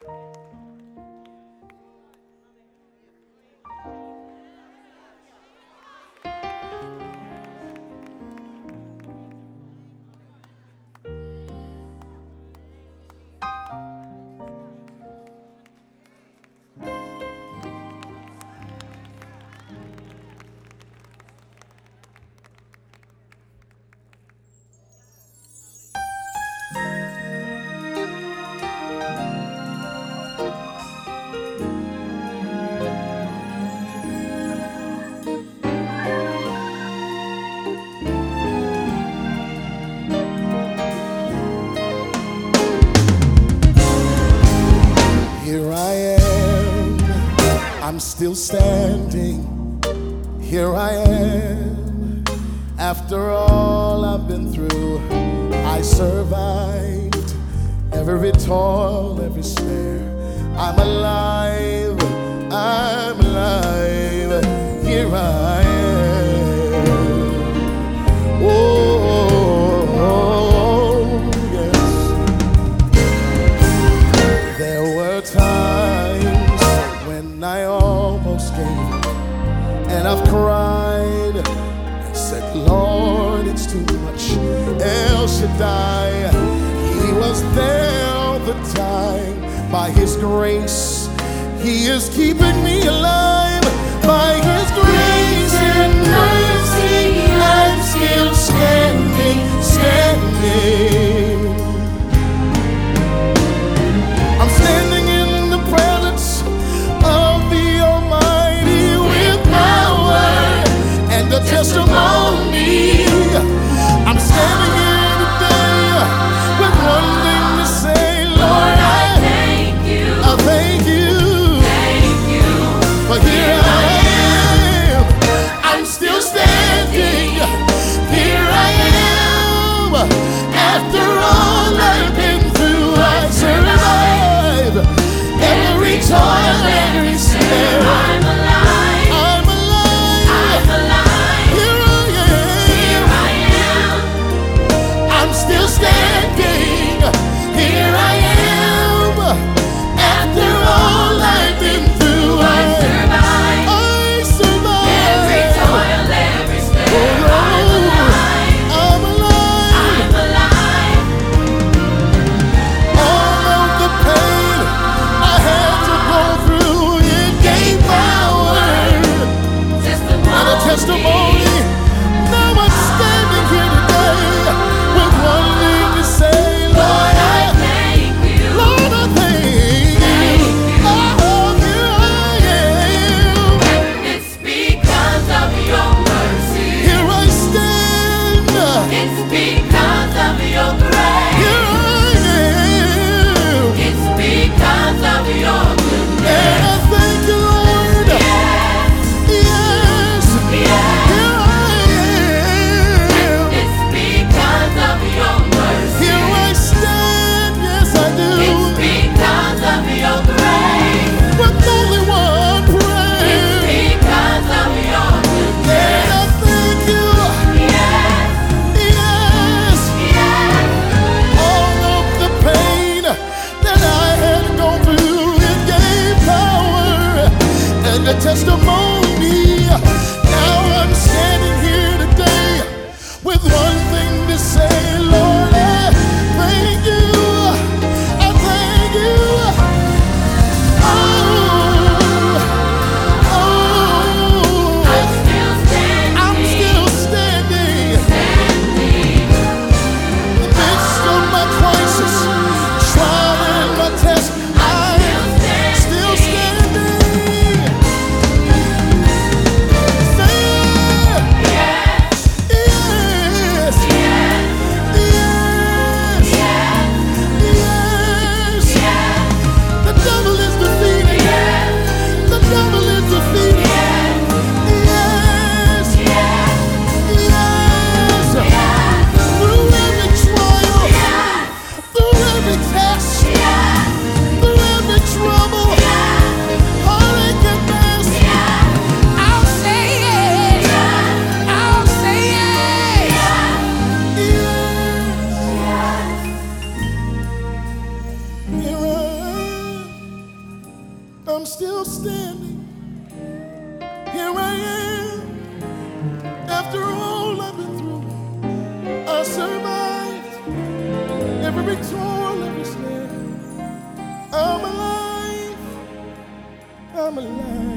Here I am, I'm still standing. Here I am, after all I've been through. I survived every toil, every snare. I'm alive, I'm alive. Here I am. Oh, yes. There were times when I almost gave up, and I've cried and said, Lord, it's too much. El Shaddai, He was there all the time. By His grace, He is keeping me alive. By His grace and mercy, I'm still standing, standing. I'm standing in the presence of the Almighty with power and the testimony. I'm standing here today with one thing to say, Lord, I thank you. I thank you. Thank you. But here I am. I'm still standing. Here I am. After all I've been through, I survived every toil, every snare. I'm alive. I'm alive. I'm alive. Here I am. I'm still standing. Here I am. After all I've been through, I survived every toil, every snare. I'm alive. I'm alive. I'm alive. All of the pain I had to go through, it gave power and a testimony. Now I'm standing here today with one thing After all I've been through, I survived every toil, every snare. I'm alive, I'm alive.